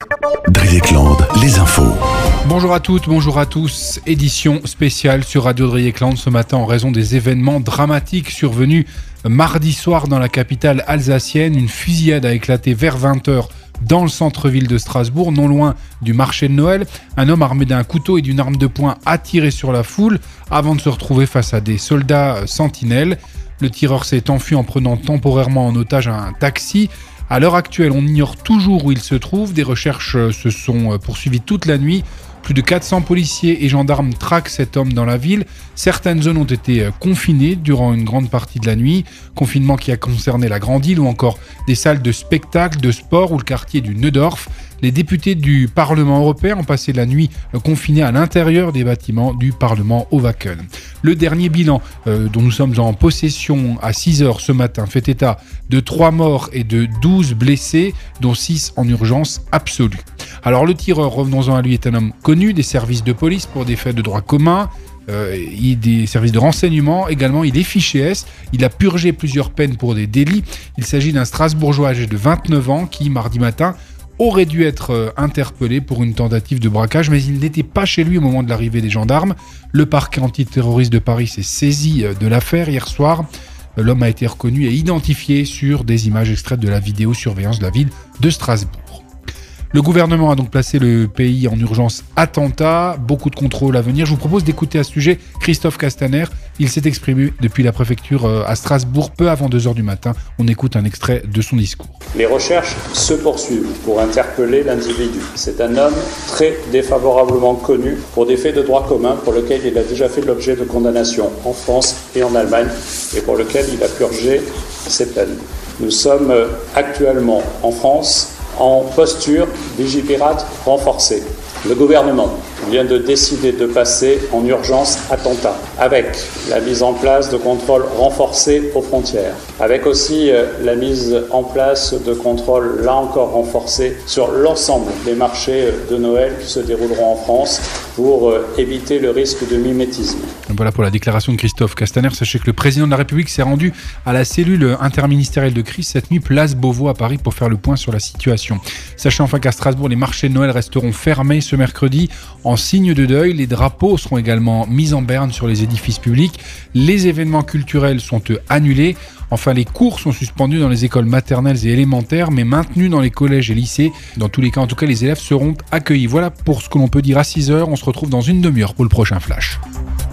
Drieckland, les infos. Bonjour à toutes, bonjour à tous. Édition spéciale sur Radio Drieckland ce matin en raison des événements dramatiques survenus mardi soir dans la capitale alsacienne. Une fusillade a éclaté vers 20h dans le centre-ville de Strasbourg, non loin du marché de Noël. Un homme armé d'un couteau et d'une arme de poing a tiré sur la foule avant de se retrouver face à des soldats sentinelles. Le tireur s'est enfui en prenant temporairement en otage un taxi. À l'heure actuelle, on ignore toujours où il se trouve. Des recherches se sont poursuivies toute la nuit. Plus de 400 policiers et gendarmes traquent cet homme dans la ville. Certaines zones ont été confinées durant une grande partie de la nuit. Confinement qui a concerné la Grande Île ou encore des salles de spectacle, de sport ou le quartier du Neudorf. Les députés du Parlement européen ont passé la nuit confinés à l'intérieur des bâtiments du Parlement au Wacken. Le dernier bilan dont nous sommes en possession à 6h ce matin fait état de 3 morts et de 12 blessés, dont 6 en urgence absolue. Alors le tireur, revenons-en à lui, est un homme connu des services de police pour des faits de droit commun. Des services de renseignement également, il est fiché S, il a purgé plusieurs peines pour des délits. Il s'agit d'un Strasbourgeois âgé de 29 ans qui, mardi matin, aurait dû être interpellé pour une tentative de braquage, mais il n'était pas chez lui au moment de l'arrivée des gendarmes. Le parquet antiterroriste de Paris s'est saisi de l'affaire hier soir. L'homme a été reconnu et identifié sur des images extraites de la vidéosurveillance de la ville de Strasbourg. Le gouvernement a donc placé le pays en urgence attentat, beaucoup de contrôles à venir. Je vous propose d'écouter à ce sujet Christophe Castaner. Il s'est exprimé depuis la préfecture à Strasbourg peu avant 2h du matin. On écoute un extrait de son discours. Les recherches se poursuivent pour interpeller l'individu. C'est un homme très défavorablement connu pour des faits de droit commun pour lesquels il a déjà fait l'objet de condamnations en France et en Allemagne et pour lesquels il a purgé ses peines. Nous sommes actuellement en France en posture Vigipirate renforcée. Le gouvernement vient de décider de passer en urgence attentat, avec la mise en place de contrôles renforcés aux frontières, avec aussi la mise en place de contrôles, là encore renforcés, sur l'ensemble des marchés de Noël qui se dérouleront en France pour éviter le risque de mimétisme. Voilà pour la déclaration de Christophe Castaner. Sachez que le président de la République s'est rendu à la cellule interministérielle de crise cette nuit, place Beauvau à Paris, pour faire le point sur la situation. Sachez enfin qu'à Strasbourg, les marchés de Noël resteront fermés ce mercredi en signe de deuil. Les drapeaux seront également mis en berne sur les édifices publics. Les événements culturels sont annulés. Enfin, les cours sont suspendus dans les écoles maternelles et élémentaires, mais maintenus dans les collèges et lycées. Dans tous les cas, en tout cas, les élèves seront accueillis. Voilà pour ce que l'on peut dire à 6h. On se retrouve dans une demi-heure pour le prochain Flash.